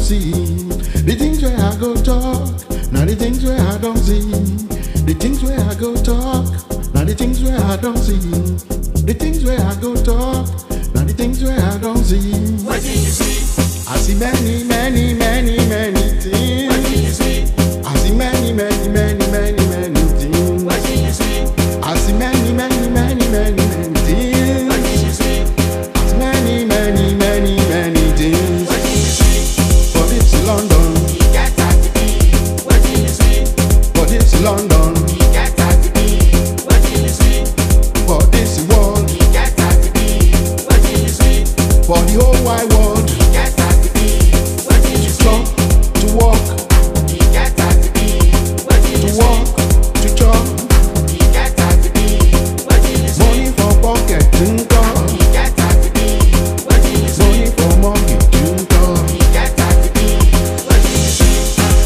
see. The things where I go talk, now the things where I don't see. The things where I go talk, now the things where I don't see. The things where I go talk, now the things where I don't see. What did you see? I see many, many, many, many things. What did you see? I see many, many, many, many, many things. What did you see? I see many, many, many, many, many things. What did you see? I see many, many, many, many things. What did you see? For this London, You get that to be. What did you see? for this London, You get that to be. What did you see? for this world, You get that to be. What did you see? for the whole wide world. You get that to be. What did you see? Talk, to walk, You get that to be. What did to you see? walk, to chop. You get that to be. What did you see? Money for pocket, think of. You get that to be. What did you see? Money for mortgage, think of. You get that to be. What did you see?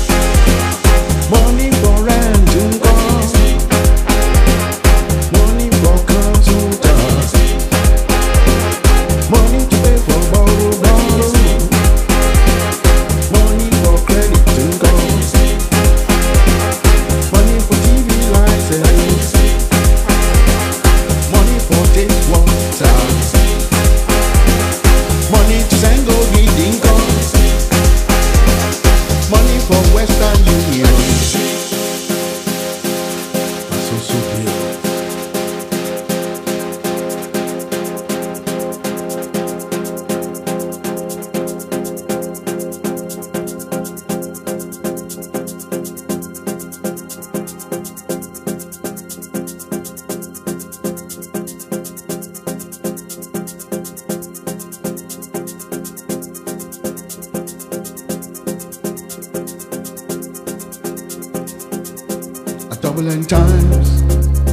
Money for rent, think What did you of. see? Money for council tax. Money to pay for borrow. Money for credit, think of. Money for TV license. Money for take water. Money to send go think of. Money for Western Union. So clear. Turbulent times,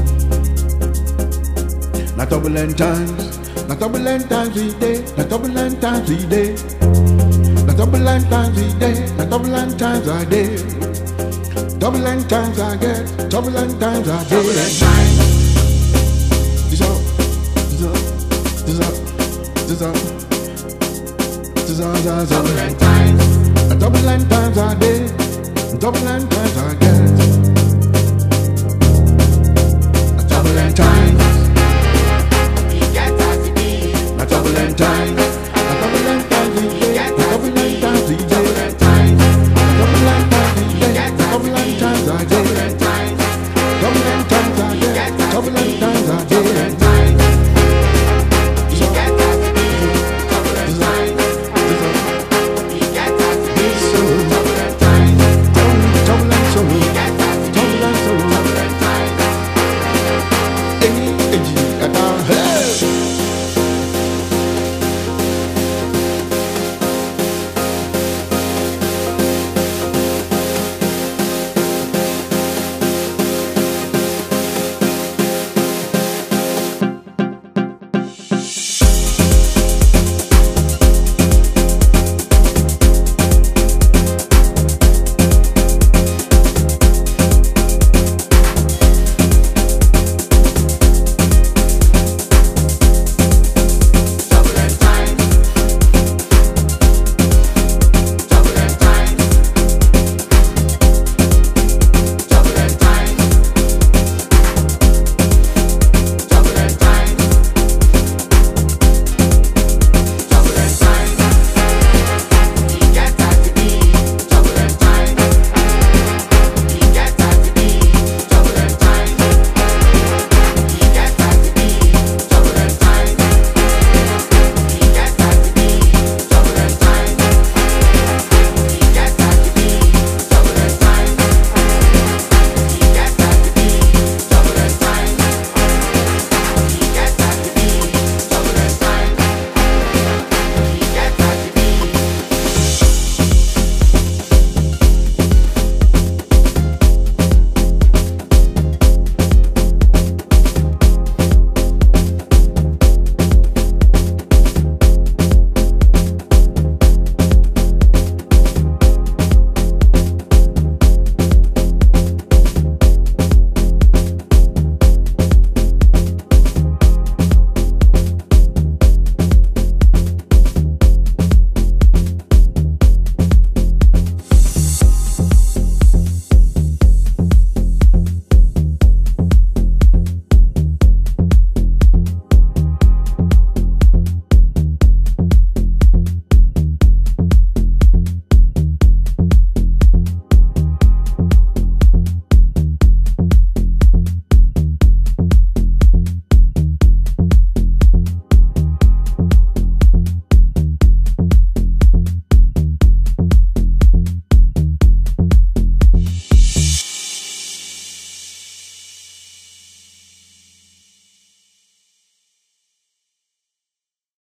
not turbulent times, not turbulent times we day, not turbulent times we day, not turbulent times we day, not turbulent times I day, turbulent times I get, turbulent times I day. Turbulent times. This up, this up, this up, this up, this up, this up. Turbulent times. Turbulent times I day, turbulent times I get. Turbulent times. You get that to be. Turbulent times.